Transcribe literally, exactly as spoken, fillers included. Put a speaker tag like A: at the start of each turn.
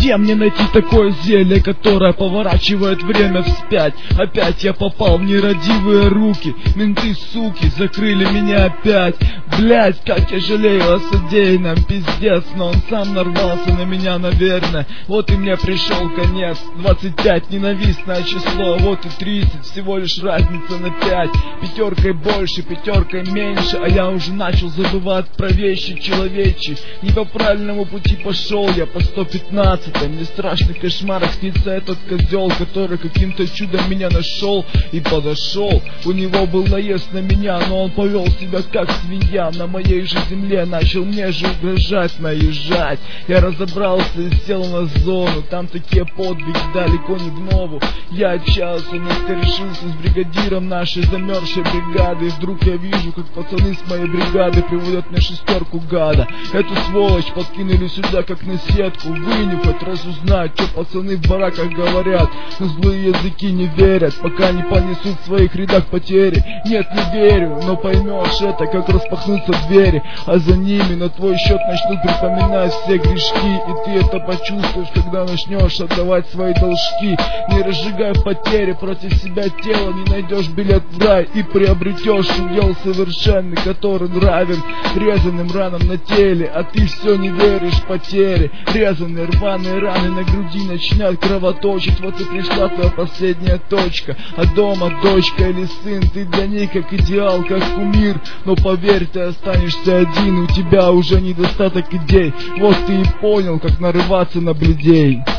A: Где мне найти такое зелье, которое поворачивает время вспять? Опять я попал в нерадивые руки. Менты, суки, закрыли меня опять. Блять, как я жалею о содеянном, пиздец. Но он сам нарвался на меня, наверное. Вот и мне пришел конец. Двадцать пять ненавистное число, вот и тридцать, всего лишь разница на пять. Пятеркой больше, пятеркой меньше, а я уже начал забывать про вещи человечьи. Не по правильному пути пошел я, по сто пятнадцатой. Мне страшный кошмар снится этот козел, который каким-то чудом меня нашел и подошел. У него был наезд на меня, но он повел себя как свинья. На моей же земле начал мне же угрожать, наезжать. Я разобрался и сел на зону, там такие подвиги далеко не в нову. Я отчаялся, но скорешился с бригадиром нашей замерзшей бригады. И вдруг я вижу, как пацаны с моей бригады приводят мне шестерку гада. Эту сволочь подкинули сюда как на сетку. Вынюхать, разузнать, что пацаны в бараках говорят. Но злые языки не верят, пока не понесут в своих рядах потери. Нет, не верю, но поймешь это, как распахнутся двери, а за ними на твой счет начнут припоминать все грешки. И ты это почувствуешь, когда начнешь отдавать свои должки. Не разжигай потери против себя тела, не найдешь билет в рай и приобретешь удел совершенный, который нравен резаным ранам на теле. А ты все не веришь в потери. Резаные рваные раны на груди начинают кровоточить. Вот и пришла твоя последняя точка. А дома дочка или сын, ты для них как идеал, как кумир. Но поверь, ты останешься один, у тебя уже недостаток идей. Вот ты и понял, как нарываться на бледей.